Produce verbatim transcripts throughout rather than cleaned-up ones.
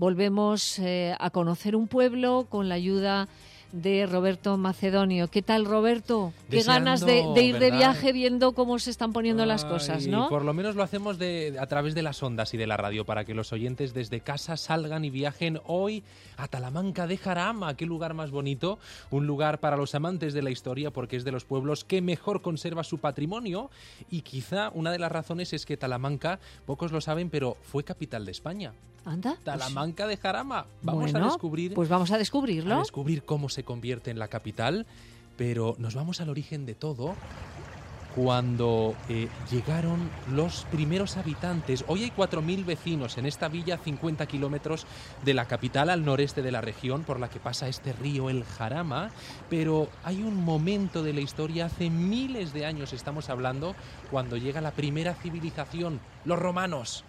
volvemos eh, a conocer un pueblo con la ayuda de Roberto Macedonio. ¿Qué tal, Roberto? Qué Deseando, ganas de, de ir ¿verdad? de viaje viendo cómo se están poniendo Ay, las cosas, ¿no? Por lo menos lo hacemos de, a través de las ondas y de la radio, para que los oyentes desde casa salgan y viajen hoy a Talamanca de Jarama. Qué lugar más bonito, un lugar para los amantes de la historia, porque es de los pueblos que mejor conserva su patrimonio, y quizá una de las razones es que Talamanca, pocos lo saben, pero fue capital de España. Anda. Talamanca de Jarama. Vamos bueno, a descubrir. Pues vamos a descubrirlo. A descubrir cómo se convierte en la capital, pero nos vamos al origen de todo. Cuando eh, llegaron los primeros habitantes. Hoy hay cuatro mil vecinos en esta villa a cincuenta kilómetros de la capital, al noreste de la región, por la que pasa este río, el Jarama. Pero hay un momento de la historia, hace miles de años estamos hablando, cuando llega la primera civilización, los romanos.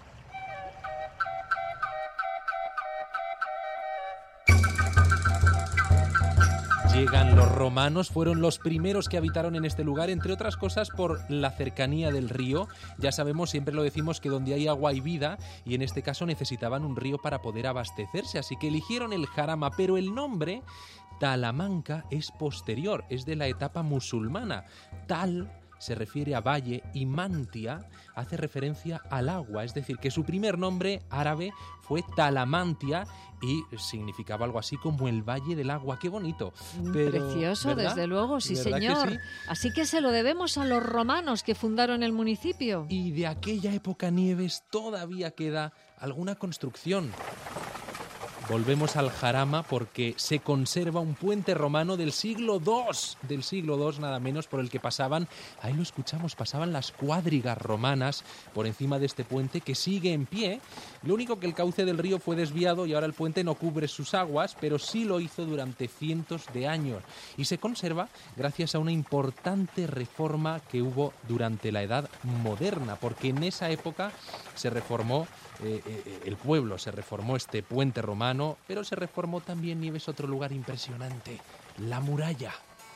Llegan los romanos, fueron los primeros que habitaron en este lugar, entre otras cosas por la cercanía del río. Ya sabemos, siempre lo decimos, que donde hay agua hay vida, y en este caso necesitaban un río para poder abastecerse, así que eligieron el Jarama, pero el nombre Talamanca es posterior, es de la etapa musulmana. Tal se refiere a valle y mantia hace referencia al agua, es decir, que su primer nombre árabe fue Talamantia y significaba algo así como el valle del agua. ¡Qué bonito! Pero, precioso, ¿verdad? desde luego, sí ¿Verdad señor. que sí? Así que se lo debemos a los romanos que fundaron el municipio. Y de aquella época, Nieves, todavía queda alguna construcción. Volvemos al Jarama porque se conserva un puente romano del siglo segundo, del siglo segundo nada menos, por el que pasaban, ahí lo escuchamos, pasaban las cuadrigas romanas por encima de este puente que sigue en pie. Lo único que el cauce del río fue desviado y ahora el puente no cubre sus aguas, pero sí lo hizo durante cientos de años y se conserva gracias a una importante reforma que hubo durante la Edad Moderna, porque en esa época se reformó eh, eh, el pueblo, se reformó este puente romano, pero se reformó también, Nieves, otro lugar impresionante, la muralla.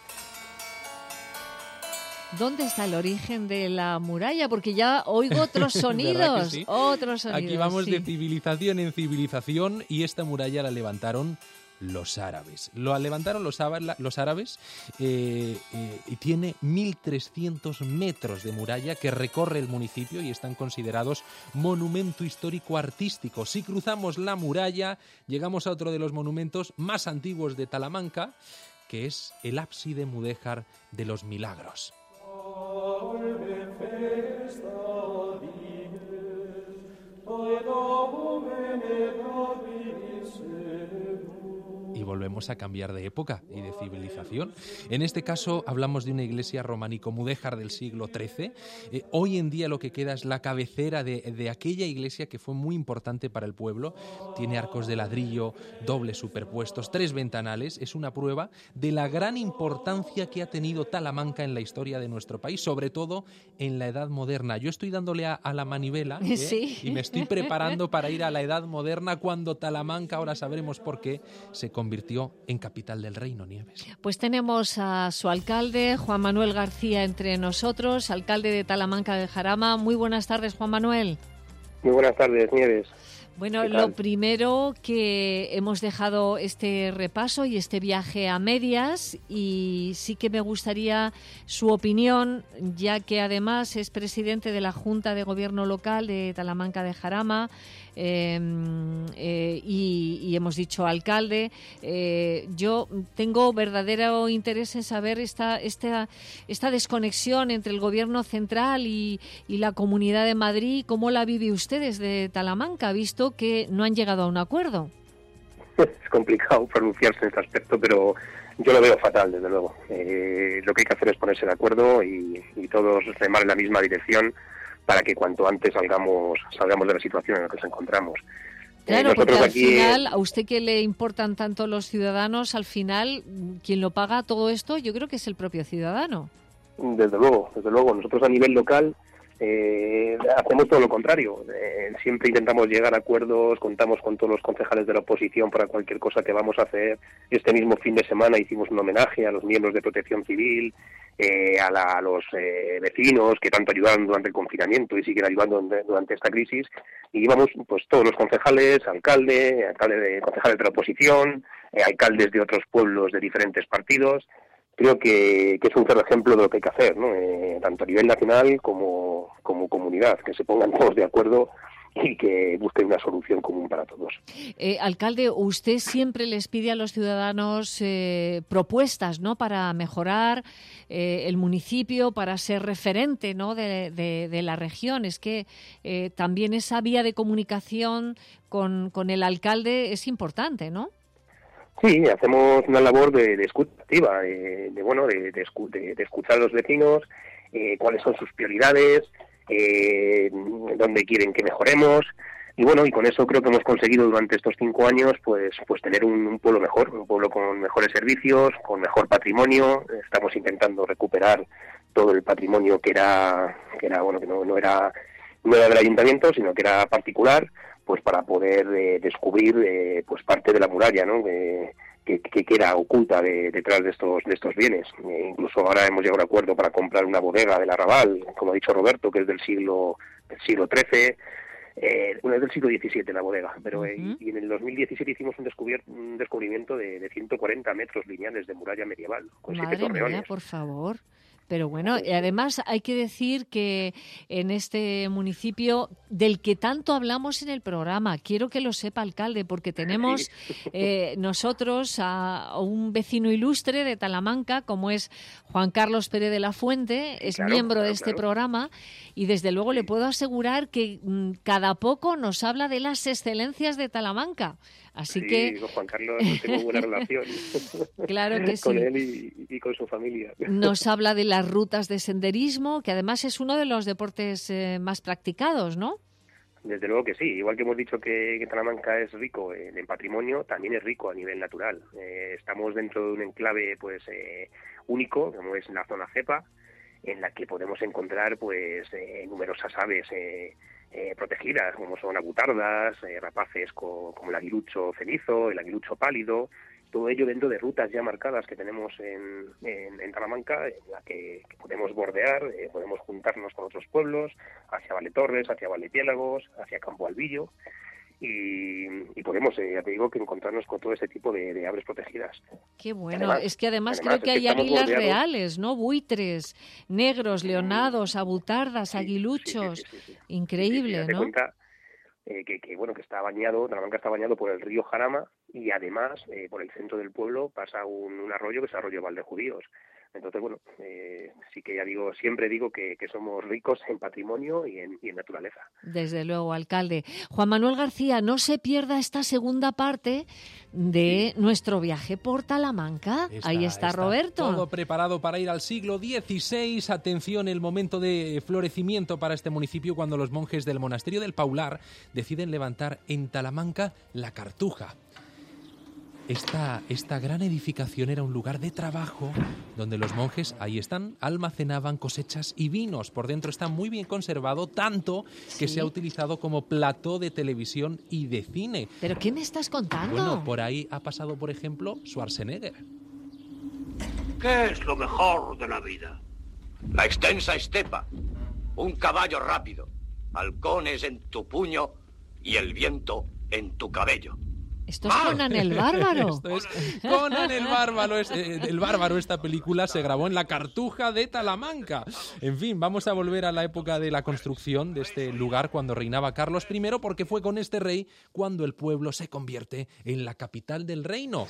¿Dónde está el origen de la muralla? Porque ya oigo otros sonidos, sí? otros sonidos. Aquí vamos sí. de civilización en civilización y esta muralla la levantaron los árabes. Lo levantaron los, los árabes eh, eh, y tiene mil trescientos metros de muralla que recorre el municipio y están considerados monumento histórico artístico. Si cruzamos la muralla, llegamos a otro de los monumentos más antiguos de Talamanca, que es el ábside mudéjar de los Milagros. Y volvemos a cambiar de época y de civilización. En este caso hablamos de una iglesia románico-mudéjar del siglo trece. Eh, hoy en día lo que queda es la cabecera de, de aquella iglesia que fue muy importante para el pueblo. Tiene arcos de ladrillo dobles superpuestos, tres ventanales. Es una prueba de la gran importancia que ha tenido Talamanca en la historia de nuestro país, sobre todo en la Edad Moderna. Yo estoy dándole a, a la manivela ¿eh? Sí. Y me estoy preparando para ir a la Edad Moderna, cuando Talamanca, ahora sabremos por qué, se convirtió en capital del reino, Nieves. Pues tenemos a su alcalde, Juan Manuel García, entre nosotros, alcalde de Talamanca de Jarama. Muy buenas tardes, Juan Manuel. Muy buenas tardes, Nieves. Bueno, lo primero, que hemos dejado este repaso y este viaje a medias, y sí que me gustaría su opinión, ya que además es presidente de la Junta de Gobierno Local de Talamanca de Jarama, eh, eh, y, y hemos dicho alcalde. Eh, yo tengo verdadero interés en saber esta, esta, esta desconexión entre el Gobierno central y, y la Comunidad de Madrid. ¿Cómo la vive usted desde Talamanca, visto que no han llegado a un acuerdo? Es complicado pronunciarse en este aspecto, pero yo lo veo fatal, desde luego. Eh, lo que hay que hacer es ponerse de acuerdo y, y todos remar en la misma dirección para que cuanto antes salgamos salgamos de la situación en la que nos encontramos. Claro, eh, porque al aquí, final, a usted que le importan tanto los ciudadanos, al final, quien lo paga todo esto, yo creo que es el propio ciudadano. Desde luego, desde luego. Nosotros a nivel local Eh, hacemos todo lo contrario, eh, siempre intentamos llegar a acuerdos, contamos con todos los concejales de la oposición para cualquier cosa que vamos a hacer. Este mismo fin de semana hicimos un homenaje a los miembros de Protección Civil, eh, a, la, a los eh, vecinos que tanto ayudaron durante el confinamiento y siguen ayudando durante esta crisis, y íbamos pues todos los concejales, alcalde, alcalde de, concejales de la oposición, eh, alcaldes de otros pueblos de diferentes partidos. Creo que, que es un claro ejemplo de lo que hay que hacer, ¿no? Eh, tanto a nivel nacional como, como comunidad, que se pongan todos de acuerdo y que busquen una solución común para todos. Eh, alcalde, usted siempre les pide a los ciudadanos eh, propuestas, ¿no?, para mejorar eh, el municipio, para ser referente, ¿no?, de, de, de la región. Es que eh, también esa vía de comunicación con, con el alcalde es importante, ¿no? Sí, hacemos una labor de, de escucha activa, de, de bueno, de, de, de, de escuchar a los vecinos, eh, cuáles son sus prioridades, eh, dónde quieren que mejoremos, y bueno, y con eso creo que hemos conseguido durante estos cinco años, pues, pues tener un, un pueblo mejor, un pueblo con mejores servicios, con mejor patrimonio. Estamos intentando recuperar todo el patrimonio que era, que era bueno, que no, no era, no era del ayuntamiento, sino que era particular, pues para poder eh, descubrir eh, pues parte de la muralla, ¿no?, que, que, que queda oculta de, detrás de estos de estos bienes. Eh, incluso ahora hemos llegado a un acuerdo para comprar una bodega del Arrabal, como ha dicho Roberto, que es del siglo del siglo trece, eh, bueno, es del siglo diecisiete la bodega, pero uh-huh. eh, y en el dos mil diecisiete hicimos un, descubier- un descubrimiento de, de ciento cuarenta metros lineales de muralla medieval, con Madre siete torreones. Mía, por favor. Pero bueno, y además hay que decir que en este municipio del que tanto hablamos en el programa, quiero que lo sepa, alcalde, porque tenemos eh, nosotros a, a un vecino ilustre de Talamanca, como es Juan Carlos Pérez de la Fuente, es claro, miembro claro, de este claro. programa, y desde luego le puedo asegurar que mm, cada poco nos habla de las excelencias de Talamanca. Así sí, que con Juan Carlos tengo buena relación. Claro que sí. Con él y, y con su familia. Nos habla de las rutas de senderismo, que además es uno de los deportes eh, más practicados, ¿no? Desde luego que sí. Igual que hemos dicho que, que Talamanca es rico en, en patrimonio, también es rico a nivel natural. Eh, estamos dentro de un enclave pues eh, único, como es la zona cepa, en la que podemos encontrar pues eh, numerosas aves eh, eh, protegidas, como son agutardas, eh, rapaces co- como el aguilucho cenizo, el aguilucho pálido, todo ello dentro de rutas ya marcadas que tenemos en, en, en Talamanca, en la que, que podemos bordear, eh, podemos juntarnos con otros pueblos, hacia Valetorres, hacia Valdepiélagos, hacia Campo Albillo, y, y podemos, eh, ya te digo, que encontrarnos con todo este tipo de, de aves protegidas. Qué bueno, Además, es que además, además creo que es que hay estamos águilas bordeados. reales, ¿no? Buitres, negros, leonados, abutardas, Sí, aguiluchos, sí, sí, sí, sí. increíble, Sí, sí, date ¿no? cuenta eh, que, que, bueno, que está bañado, Talamanca está bañado por el río Jarama, y además eh, por el centro del pueblo pasa un, un arroyo que es el arroyo Valdejudíos. Entonces, bueno, eh, sí que ya digo, siempre digo que, que somos ricos en patrimonio y en, y en naturaleza. Desde luego, alcalde. Juan Manuel García, no se pierda esta segunda parte de sí. nuestro viaje por Talamanca. Está, Ahí está, está Roberto. Todo preparado para ir al siglo dieciséis. Atención, el momento de florecimiento para este municipio cuando los monjes del monasterio del Paular deciden levantar en Talamanca la Cartuja. Esta, esta gran edificación era un lugar de trabajo donde los monjes, ahí están, almacenaban cosechas y vinos. Por dentro está muy bien conservado, tanto que ¿Sí? se ha utilizado como plató de televisión y de cine. ¿Pero qué me estás contando? Bueno, por ahí ha pasado, por ejemplo, Schwarzenegger. ¿Qué es lo mejor de la vida? La extensa estepa, un caballo rápido, halcones en tu puño y el viento en tu cabello. Esto es Conan el Bárbaro. Esto es Conan el Bárbaro. Es, eh, el Bárbaro, esta película se grabó en la Cartuja de Talamanca. En fin, vamos a volver a la época de la construcción de este lugar cuando reinaba Carlos primero, porque fue con este rey cuando el pueblo se convierte en la capital del reino.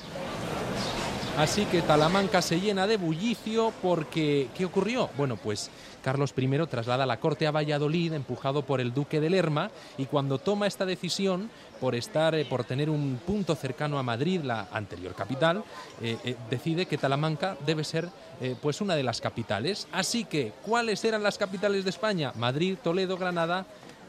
Así que Talamanca se llena de bullicio porque... ¿Qué ocurrió? Bueno, pues Carlos primero traslada la corte a Valladolid, empujado por el duque de Lerma, y cuando toma esta decisión, por estar, eh, por tener un punto cercano a Madrid, la anterior capital, eh, eh, decide que Talamanca debe ser eh, pues una de las capitales. Así que, ¿cuáles eran las capitales de España? Madrid, Toledo, Granada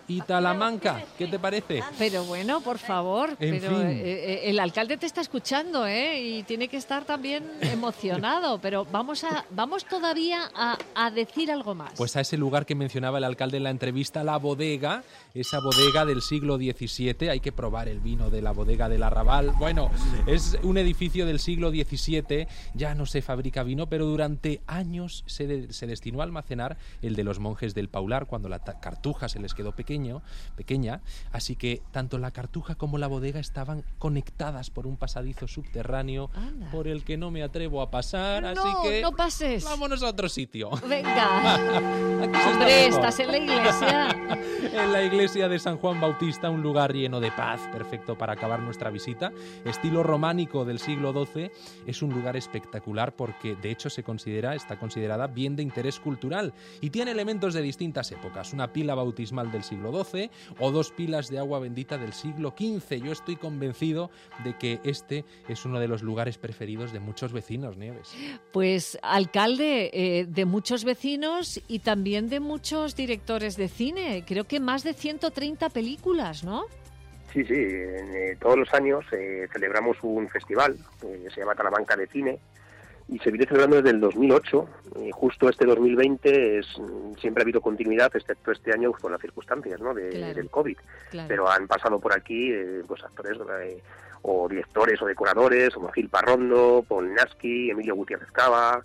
y Talamanca. ¿Qué te parece? Pero bueno, por favor, En pero fin. eh, el alcalde te está escuchando, ¿eh? Y tiene que estar también emocionado. Pero vamos a vamos todavía a, a decir algo más. Pues a ese lugar que mencionaba el alcalde en la entrevista, la bodega, esa bodega del siglo diecisiete. Hay que probar el vino de la bodega del Arrabal. Bueno, es un edificio del siglo diecisiete. Ya no se fabrica vino, pero durante años se, de, se destinó a almacenar el de los monjes del Paular cuando la ta- cartuja se les quedó pequeño, pequeña. Así que tanto la cartuja como la bodega estaban conectadas por un pasadizo subterráneo. Anda. Por el que no me atrevo a pasar. No, así que no pases. Vámonos a otro sitio. Venga. Aquí Hombre, está estás en la iglesia. En la iglesia de San Juan Bautista, un lugar lleno de paz, perfecto para acabar nuestra visita. Estilo románico del siglo doce, es un lugar espectacular porque de hecho se considera, está considerada bien de interés cultural y tiene elementos de distintas épocas. Una pila bautismal del siglo doce o dos pilas de agua bendita del siglo quince. Yo estoy convencido de que este es uno de los lugares preferidos de muchos vecinos, Nieves. Pues alcalde, eh, de muchos vecinos y también de muchos directores de cine. Creo que más de ciento treinta películas, ¿no? Sí, sí. Eh, todos los años eh, celebramos un festival eh, que se llama Talamanca de Cine y se viene celebrando desde el dos mil ocho. Eh, justo este dos mil veinte es, siempre ha habido continuidad, excepto este año por las circunstancias, ¿no? de, claro, del COVID. Claro. Pero han pasado por aquí eh, pues actores eh, o directores o decoradores como Gil Parrondo, Paul Nasky, Emilio Gutiérrez Cava,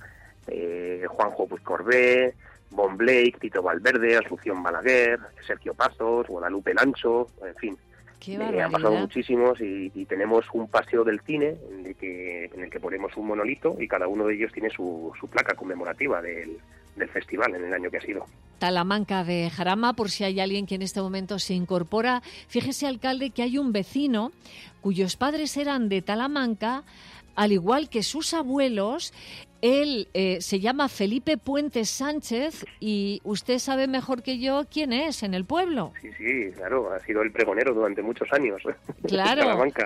eh, Juanjo Puigcorbé, Bon Blake, Tito Valverde, Asunción Balaguer, Sergio Pasos, Guadalupe Lancho, en fin. Qué Eh, han pasado muchísimos y, y tenemos un paseo del cine en el, que, en el que ponemos un monolito y cada uno de ellos tiene su, su placa conmemorativa del, del festival en el año que ha sido. Talamanca de Jarama, por si hay alguien que en este momento se incorpora. Fíjese, alcalde, que hay un vecino cuyos padres eran de Talamanca, al igual que sus abuelos. Él eh, se llama Felipe Puentes Sánchez y usted sabe mejor que yo quién es en el pueblo. Sí, sí, claro, ha sido el pregonero durante muchos años. Claro. Talamanca.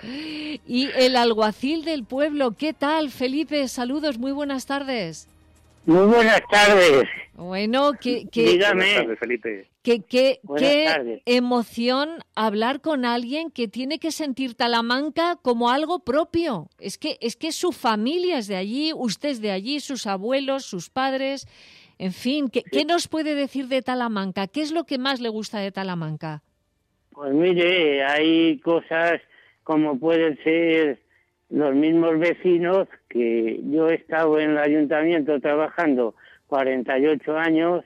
Y el alguacil del pueblo. ¿Qué tal, Felipe? Saludos, muy buenas tardes. Muy buenas tardes. Bueno, que, que, Dígame. Buenas tardes, Felipe. que, que, Buenas qué tardes. emoción hablar con alguien que tiene que sentir Talamanca como algo propio. Es que, es que su familia es de allí, usted es de allí, sus abuelos, sus padres. En fin, ¿qué, ¿qué nos puede decir de Talamanca? ¿Qué es lo que más le gusta de Talamanca? Pues mire, hay cosas como pueden ser los mismos vecinos, que yo he estado en el ayuntamiento trabajando cuarenta y ocho años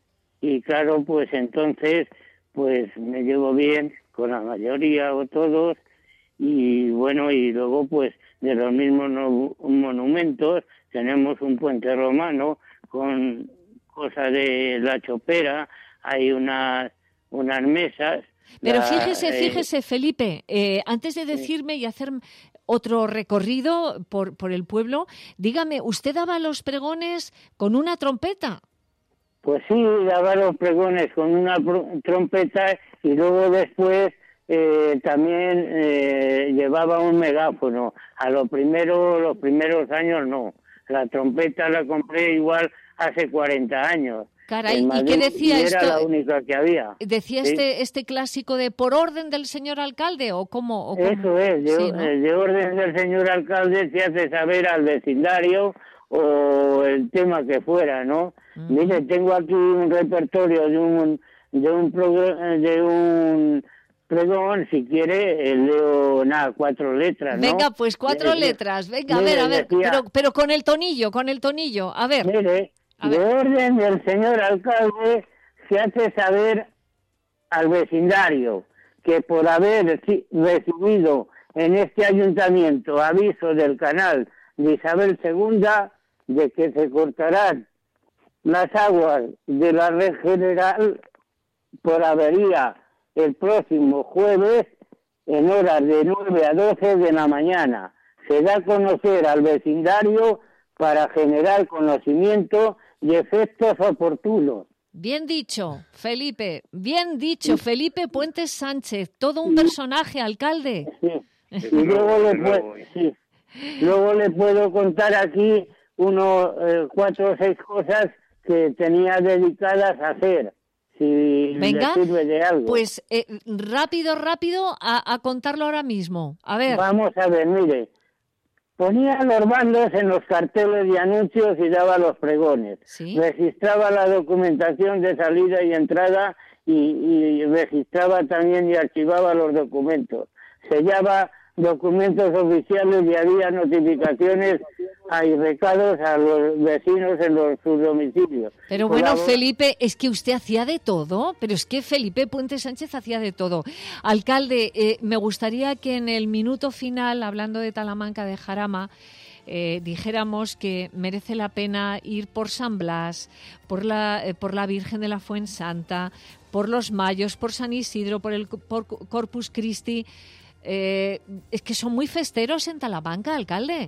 y claro, pues entonces pues me llevo bien con la mayoría o todos y bueno, y luego pues de los mismos no, monumentos tenemos un puente romano con cosas de la chopera, hay unas unas mesas. Pero la, fíjese, eh, fíjese, Felipe, eh, antes de decirme y hacer otro recorrido por, por el pueblo, dígame, ¿usted daba los pregones con una trompeta? Pues sí, daba los pregones con una pr- trompeta y luego después eh, también eh, llevaba un megáfono. A lo primero, los primeros años no. La trompeta la compré igual hace cuarenta años. Caray, En ¿y Madrid, qué decía y era esto? la única que había. ¿Decía ¿sí? este este clásico de por orden del señor alcalde o cómo? O cómo? Eso es, de, Sí, ¿no? eh, de orden del señor alcalde se hace saber al vecindario o el tema que fuera, ¿no? Uh-huh. Mire, tengo aquí un repertorio de un de un progr- de un pregón, si quiere, eh, leo nada, cuatro letras, ¿no? Venga, pues cuatro Eh, letras, venga, a mire, ver, a ver, decía- pero, pero con el tonillo, con el tonillo, a ver. Mire, A de ver. orden del señor alcalde se hace saber al vecindario que por haber ci- recibido en este ayuntamiento aviso del canal de Isabel segunda de que se cortarán las aguas de la red general por avería el próximo jueves en horas de nueve a doce de la mañana. Se da a conocer al vecindario para generar conocimiento y efectos oportunos. Bien dicho, Felipe, bien dicho, Felipe Puentes Sánchez, todo un personaje, alcalde. Sí. Desde Y luego, luego le, desde puedo, luego. sí. luego le puedo contar aquí unos eh, cuatro o seis cosas que tenía dedicadas a hacer. si Venga, le sirve de algo. Pues eh, rápido, rápido, a, a contarlo ahora mismo. A ver. Vamos a ver, mire. Ponía los bandos en los carteles y anuncios y daba los pregones. ¿Sí? Registraba la documentación de salida y entrada y, y registraba también y archivaba los documentos. Sellaba documentos oficiales y había notificaciones y recados a los vecinos en los, sus domicilios. Pero bueno, Colabor- Felipe, es que usted hacía de todo, pero es que Felipe Puente Sánchez hacía de todo. Alcalde, eh, me gustaría que en el minuto final, hablando de Talamanca de Jarama, eh, dijéramos que merece la pena ir por San Blas, por la, eh, por la Virgen de la Fuensanta, por los Mayos, por San Isidro, por el por Corpus Christi. Eh, es que son muy festeros en Talamanca, alcalde.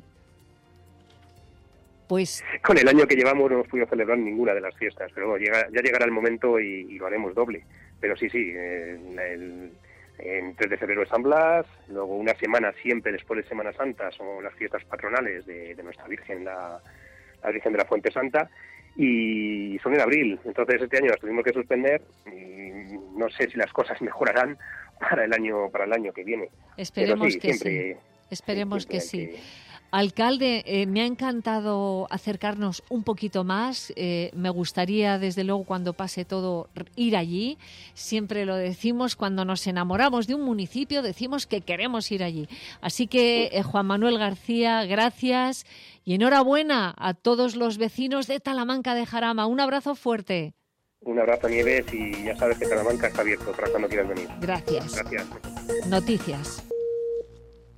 Pues Con el año que llevamos no hemos podido celebrar ninguna de las fiestas, pero bueno, llega, ya llegará el momento y, y lo haremos doble. Pero sí, sí, eh, el, en tres de febrero es San Blas, luego una semana siempre después de Semana Santa son las fiestas patronales de, de nuestra Virgen, la, la Virgen de la Fuente Santa, y son en abril. Entonces este año las tuvimos que suspender y no sé si las cosas mejorarán para el año para el año que viene. esperemos Pero sí, que siempre, sí. Esperemos siempre que hay sí. que- Alcalde, eh, me ha encantado acercarnos un poquito más. Eh, me gustaría, desde luego, cuando pase todo, r- ir allí. Siempre lo decimos, cuando nos enamoramos de un municipio, decimos que queremos ir allí. Así que, eh, Juan Manuel García, gracias y enhorabuena a todos los vecinos de Talamanca de Jarama. Un abrazo fuerte. Un abrazo, Nieves, y ya sabes que Salamanca está abierto para cuando quieras venir. Gracias. Gracias. Noticias.